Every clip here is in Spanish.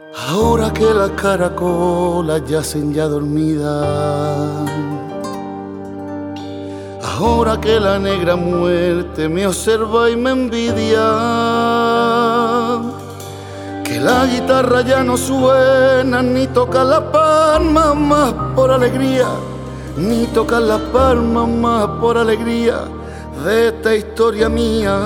Ahora que las caracolas yacen ya dormidas, ahora que la negra muerte me observa y me envidia, que la guitarra ya no suena ni toca las palmas más por alegría, ni toca las palmas más por alegría de esta historia mía.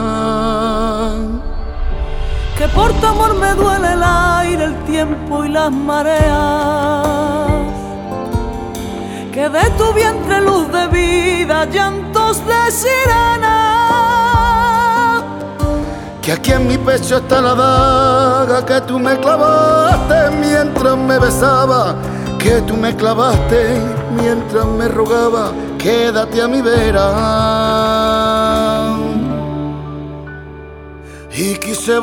Que por tu amor me duele el aire, el tiempo y las mareas, que de tu vientre luz de vida, llantos de sirena, que aquí en mi pecho está la daga que tú me clavaste mientras me besaba, que tú me clavaste mientras me rogaba, quédate a mi vera. Y quise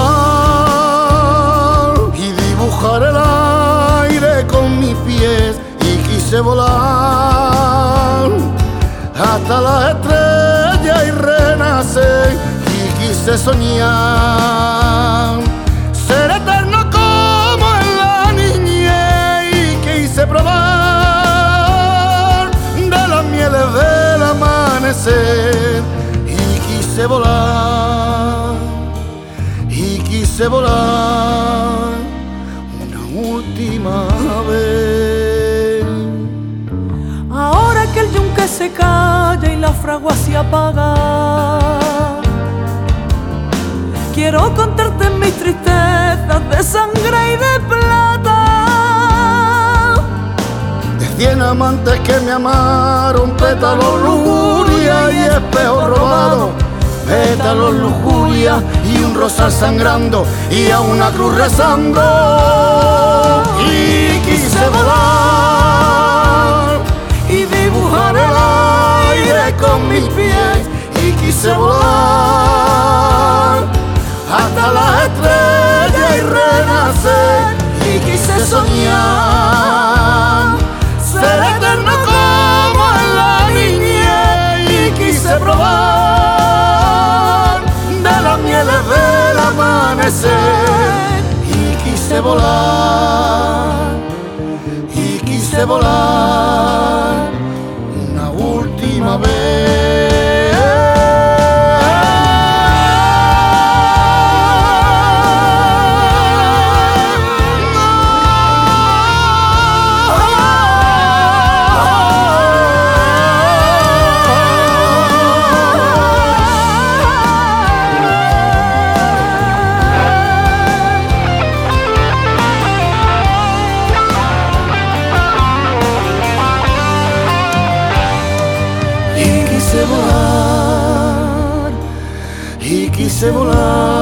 volar y dibujar el aire con mis pies, y quise volar hasta las estrellas y renacer, y quise soñar ser eterno como en la niñez, y quise probar de las mieles del amanecer, y quise volar, y quise volar una última vez. ahora que el yunque se calla y la fragua se apaga, quiero contarte mis tristezas de sangre y de plata, De 100 amantes que me amaron, pétalos, lujuria y espejo robado, pétalos, lujuria y un rosal sangrando y a una cruz rezando. Y quise volar y dibujar el aire con mis pies, y quise volar hasta las estrellas y renacer, y quise soñar ser eterno como en la niñez, y quise probar de las mieles del amanecer, y quise volar, y quise volar una última vez. Y quise volar